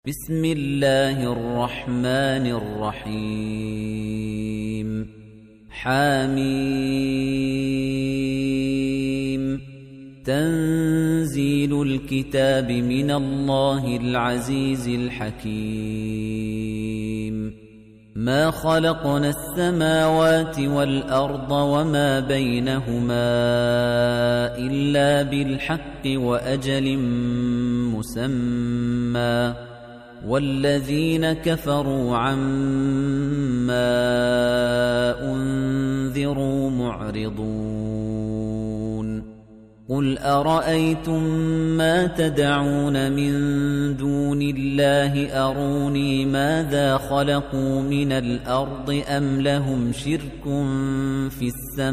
بسم الله الرحمن الرحيم حميم تنزيل الكتاب من الله العزيز الحكيم ما خلقنا السماوات والأرض وما بينهما إلا بالحق وأجل مسمى والذين كفروا عما أنذروا معرضون قل أرأيتم ما تدعون من دون الله أروني ماذا خلقوا من الأرض أم لهم شرك في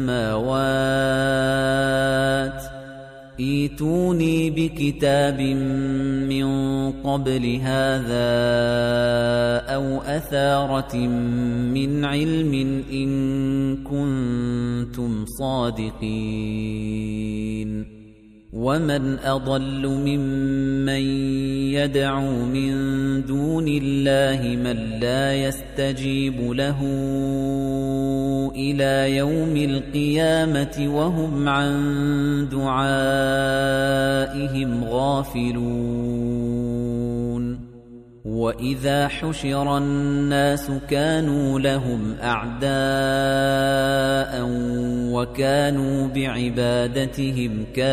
السماوات ائتوني بكتاب من قبل هذا أو أثارة من علم إن كنتم صادقين ومن أضل ممن يدعو من دون الله من لا يستجيب له إلى يوم القيامة وهم عن دعائهم غافلون وإذا حشر الناس كانوا لهم أعداء وكانوا بعبادتهم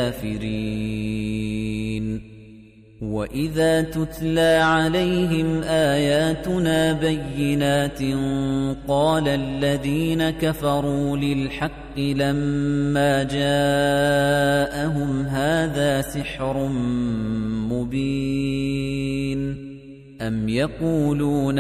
كافرين وإذا تتلى عليهم آياتنا بينات قال الذين كفروا للحق لما جاءهم هذا سحر مبين أم يقولون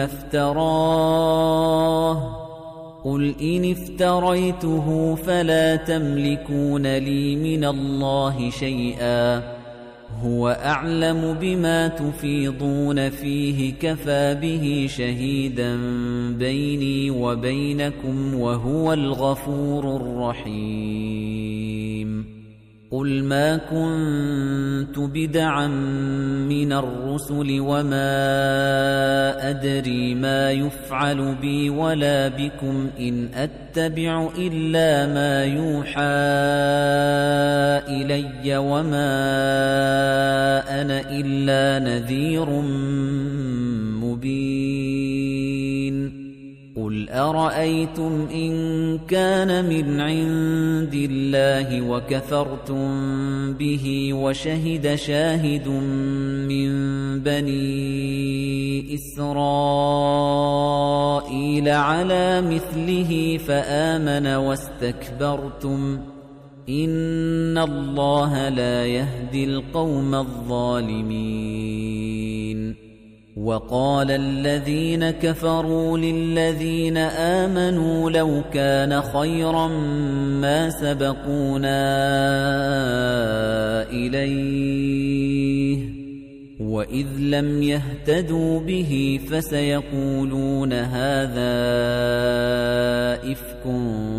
افتراه قل إن افتريته فلا تملكون لي من الله شيئا هو أعلم بما تفيضون فيه كفى به شهيدا بيني وبينكم وهو الغفور الرحيم قل ما كنت بدعا من الرسل وما أدري ما يفعل بي ولا بكم إن أتبع إلا ما يوحى إلي وما أنا إلا نذير مبين قل أرأيتم إن كان من عند الله وكفرتم به وشهد شاهد من بني إسرائيل على مثله فآمن واستكبرتم إن الله لا يهدي القوم الظالمين وقال الذين كفروا للذين آمنوا لو كان خيرا ما سبقونا إليه وإذ لم يهتدوا به فسيقولون هذا إفك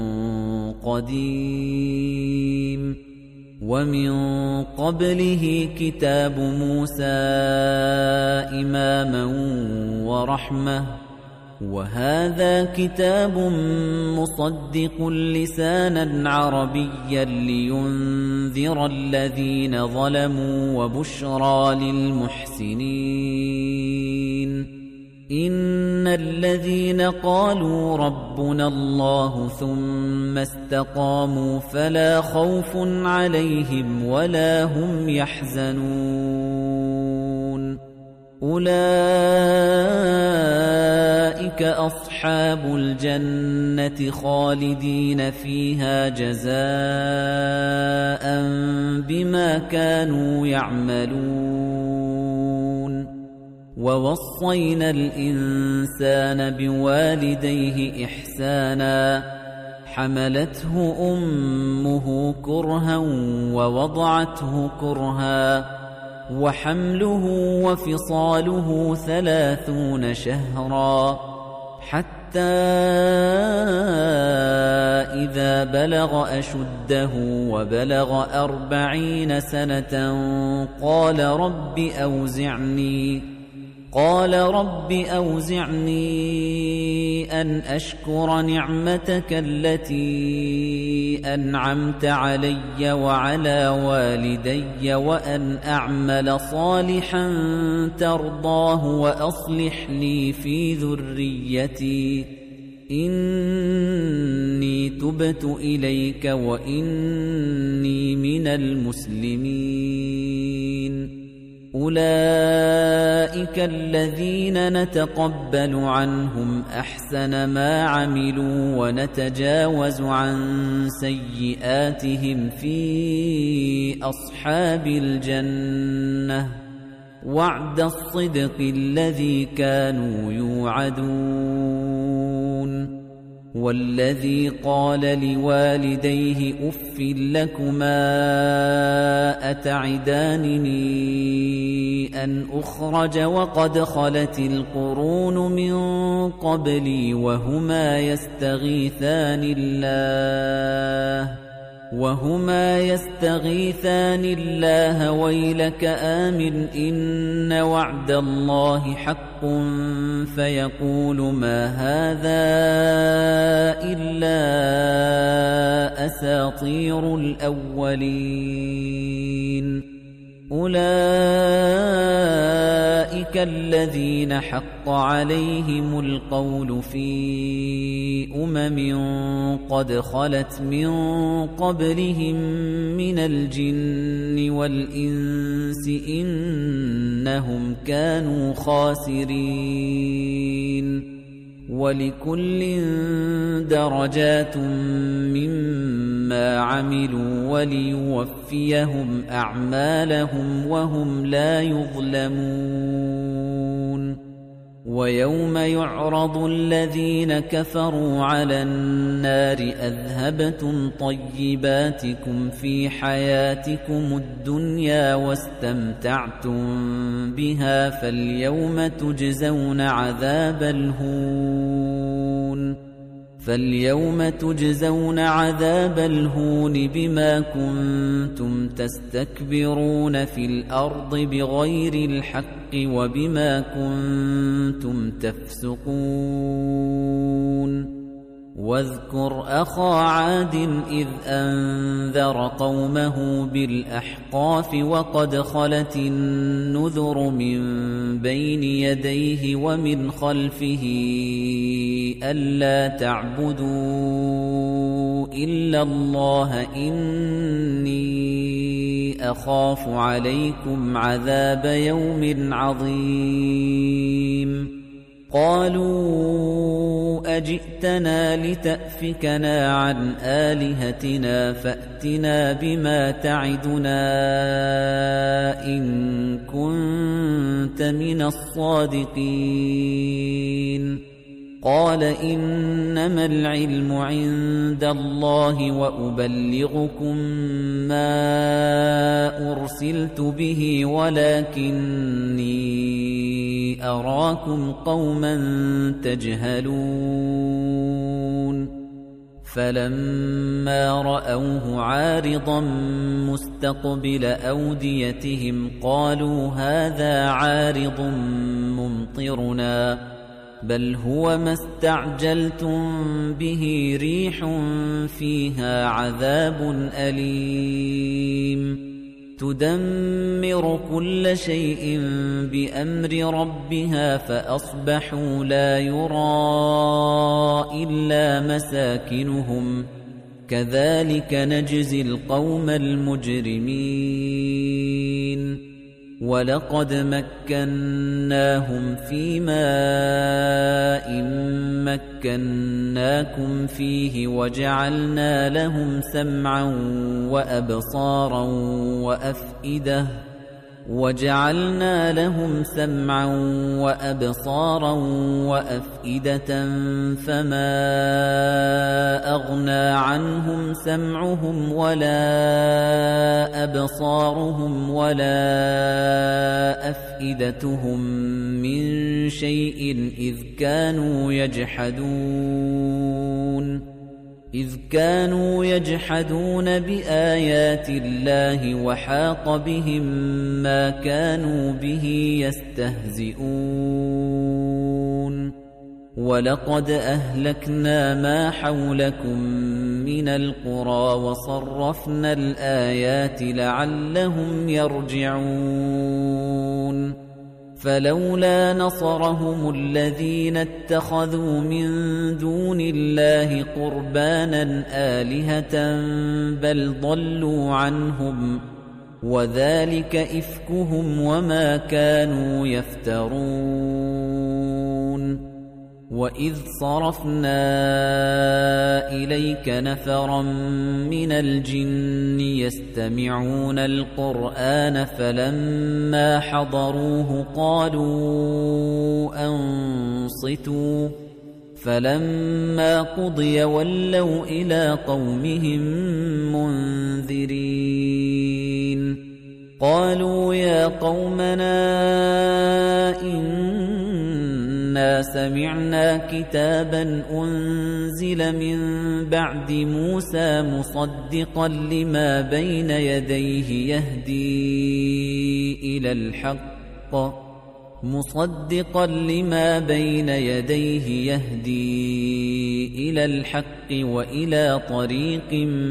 قديم ومن قبله كتاب موسى إماما ورحمة وهذا كتاب مصدق لسانا عربيا لينذر الذين ظلموا وبشرى للمحسنين إن الذين قالوا ربنا الله ثم استقاموا فلا خوف عليهم ولا هم يحزنون أولئك أصحاب الجنة خالدين فيها جزاء بما كانوا يعملون ووصينا الإنسان بوالديه إحسانا حملته أمه كرها ووضعته كرها وحمله وفصاله 30 شهرا حتى إذا بلغ أشده وبلغ 40 سنة قال قال رب أوزعني أن أشكر نعمتك التي أنعمت علي وعلى والدي وأن أعمل صالحا ترضاه وأصلح لي في ذريتي إني تبت إليك وإني من المسلمين أولئك الذين نتقبل عنهم أحسن ما عملوا ونتجاوز عن سيئاتهم في أصحاب الجنة وعد الصدق الذي كانوا يوعدون والذي قال لوالديه أف لكما أتعدانني أن أخرج وقد خلت القرون من قبلي وهما يستغيثان الله ويلك آمن إن وعد الله حق فيقول ما هذا إلا أساطير الأولين أولئك الذين حق عليهم القول في قد خلت من قبلهم من الجن والإنس إنهم كانوا خاسرين ولكل درجات مما عملوا وليوفيهم أعمالهم وهم لا يظلمون ويوم يعرض الذين كفروا على النار أذهبتم طيباتكم في حياتكم الدنيا واستمتعتم بها فاليوم تجزون عذاب الهون بما كنتم تستكبرون في الأرض بغير الحق وبما كنتم تفسقون واذكر أخا عاد إذ أنذر قومه بالأحقاف وقد خلت النذر من بين يديه ومن خلفه ألا تعبدوا إلا الله إني أخاف عليكم عذاب يوم عظيم قالوا أجئتنا لتأفكنا عن آلهتنا فأتنا بما تعدنا إن كنت من الصادقين قال إنما العلم عند الله وأبلغكم ما أرسلت به ولكني أراكم قوما تجهلون فلما رأوه عارضا مستقبل أوديتهم قالوا هذا عارض ممطرنا بل هو ما استعجلتم به ريح فيها عذاب أليم تدمر كل شيء بأمر ربها فأصبحوا لا يرى إلا مساكنهم كذلك نجزي القوم المجرمين وَلَقَدْ مَكَّنَّاهُمْ فِي مَاءٍ مَّكَّنَّاكُمْ فِيهِ وَجَعَلْنَا لَهُمْ سَمْعًا وَأَبْصَارًا وَأَفْئِدَةً فَمَا أَغْنَى عَنْهُمْ سَمْعُهُمْ وَلَا أَبْصَارُهُمْ وَلَا أَفْئِدَتُهُم مِّن شَيْءٍ إِذْ كَانُوا يَجْحَدُونَ إذ كانوا يجحدون بآيات الله وحاق بهم ما كانوا به يستهزئون ولقد أهلكنا ما حولكم من القرى وصرفنا الآيات لعلهم يرجعون فلولا نصرهم الذين اتخذوا من دون الله قربانا آلهة بل ضلوا عنهم وذلك إفكهم وما كانوا يفترون وإذ صرفنا إليك نفرا من الجن يستمعون القرآن فلما حضروه قالوا أنصتوا فلما قضي ولوا إلى قومهم منذرين قالوا يا قومنا إنا سمعنا كتابا أنزل من بعد موسى مصدقا لما بين يديه يهدي إلى الحق وإلى طريق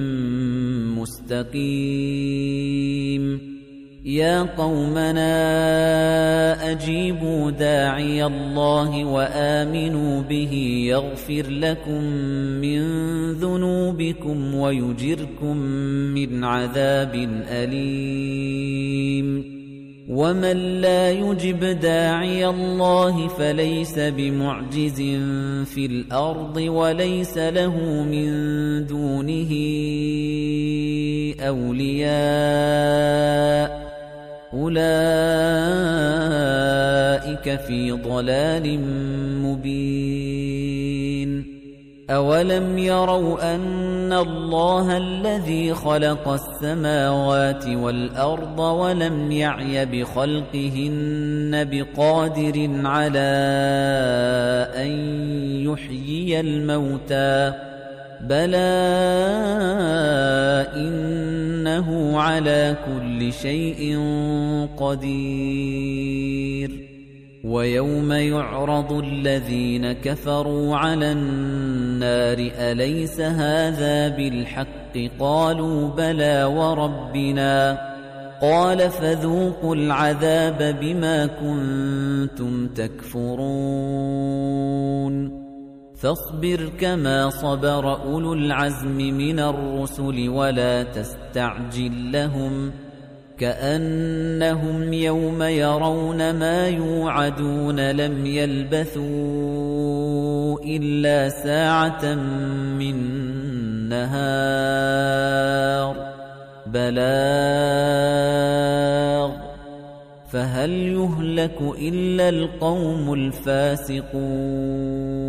مستقيم يا قومنا أجيبوا داعي الله وآمنوا به يغفر لكم من ذنوبكم ويجركم من عذاب أليم ومن لا يجب داعي الله فليس بمعجز في الأرض وليس له من دونه أولياء أولئك في ضلال مبين أولم يروا أن الله الذي خلق السماوات والأرض ولم يعي بخلقهن بقادر على أن يحيي الموتى بلى إنه على كل شيء قدير ويوم يعرض الذين كفروا على النار أليس هذا بالحق قالوا بلى وربنا قال فذوقوا العذاب بما كنتم تكفرون فاصبر كما صبر أولو العزم من الرسل ولا تستعجل لهم كأنهم يوم يرون ما يوعدون لم يلبثوا إلا ساعة من نهار بلاغ فهل يهلك إلا القوم الفاسقون